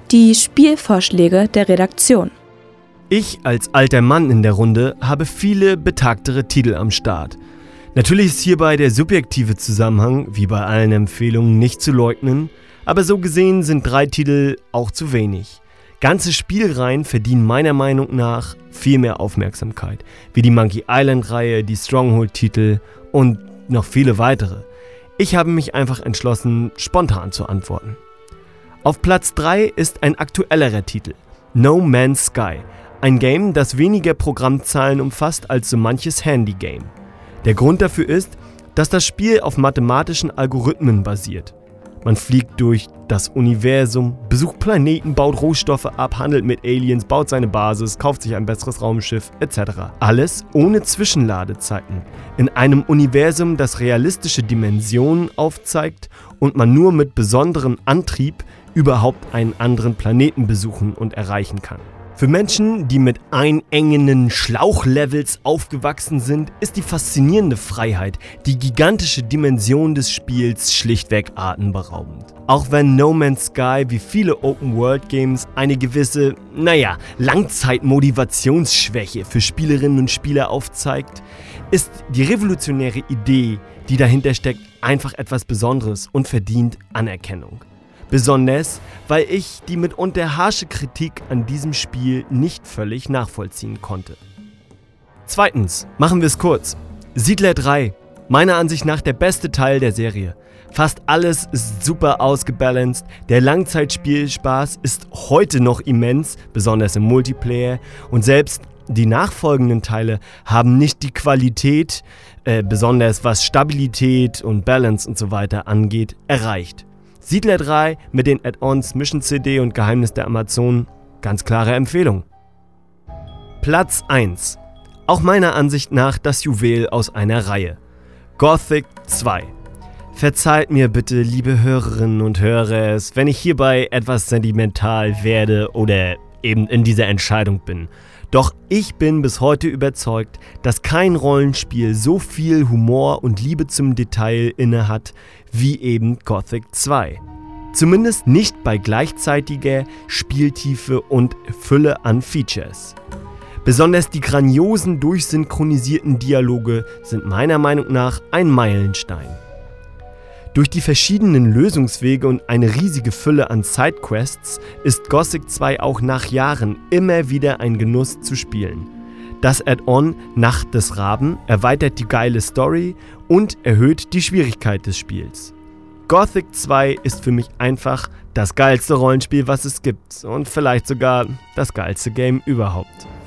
Die Spielvorschläge der Redaktion. Ich als alter Mann in der Runde habe viele betagtere Titel am Start. Natürlich ist hierbei der subjektive Zusammenhang, wie bei allen Empfehlungen, nicht zu leugnen, aber so gesehen sind 3 Titel auch zu wenig. Ganze Spielreihen verdienen meiner Meinung nach viel mehr Aufmerksamkeit, wie die Monkey Island-Reihe, die Stronghold-Titel und noch viele weitere. Ich habe mich einfach entschlossen, spontan zu antworten. Auf Platz 3 ist ein aktuellerer Titel, No Man's Sky, ein Game, das weniger Programmzahlen umfasst als so manches Handy-Game. Der Grund dafür ist, dass das Spiel auf mathematischen Algorithmen basiert. Man fliegt durch das Universum, besucht Planeten, baut Rohstoffe ab, handelt mit Aliens, baut seine Basis, kauft sich ein besseres Raumschiff etc. Alles ohne Zwischenladezeiten. In einem Universum, das realistische Dimensionen aufzeigt und man nur mit besonderem Antrieb überhaupt einen anderen Planeten besuchen und erreichen kann. Für Menschen, die mit einengenden Schlauchlevels aufgewachsen sind, ist die faszinierende Freiheit, die gigantische Dimension des Spiels schlichtweg atemberaubend. Auch wenn No Man's Sky wie viele Open-World-Games eine gewisse, Langzeitmotivationsschwäche für Spielerinnen und Spieler aufzeigt, ist die revolutionäre Idee, die dahinter steckt, einfach etwas Besonderes und verdient Anerkennung. Besonders, weil ich die mitunter harsche Kritik an diesem Spiel nicht völlig nachvollziehen konnte. Zweitens, machen wir es kurz. Siedler 3, meiner Ansicht nach der beste Teil der Serie. Fast alles ist super ausgebalanced, der Langzeitspielspaß ist heute noch immens, besonders im Multiplayer, und selbst die nachfolgenden Teile haben nicht die Qualität, besonders was Stabilität und Balance und so weiter angeht, erreicht. Siedler 3 mit den Add-ons Mission CD und Geheimnis der Amazonen, ganz klare Empfehlung. Platz 1. Auch meiner Ansicht nach das Juwel aus einer Reihe. Gothic 2. Verzeiht mir bitte, liebe Hörerinnen und Hörer, wenn ich hierbei etwas sentimental werde oder eben in dieser Entscheidung bin. Doch ich bin bis heute überzeugt, dass kein Rollenspiel so viel Humor und Liebe zum Detail innehat wie eben Gothic 2. Zumindest nicht bei gleichzeitiger Spieltiefe und Fülle an Features. Besonders die grandiosen durchsynchronisierten Dialoge sind meiner Meinung nach ein Meilenstein. Durch die verschiedenen Lösungswege und eine riesige Fülle an Sidequests ist Gothic 2 auch nach Jahren immer wieder ein Genuss zu spielen. Das Add-on Nacht des Raben erweitert die geile Story und erhöht die Schwierigkeit des Spiels. Gothic 2 ist für mich einfach das geilste Rollenspiel, was es gibt, und vielleicht sogar das geilste Game überhaupt.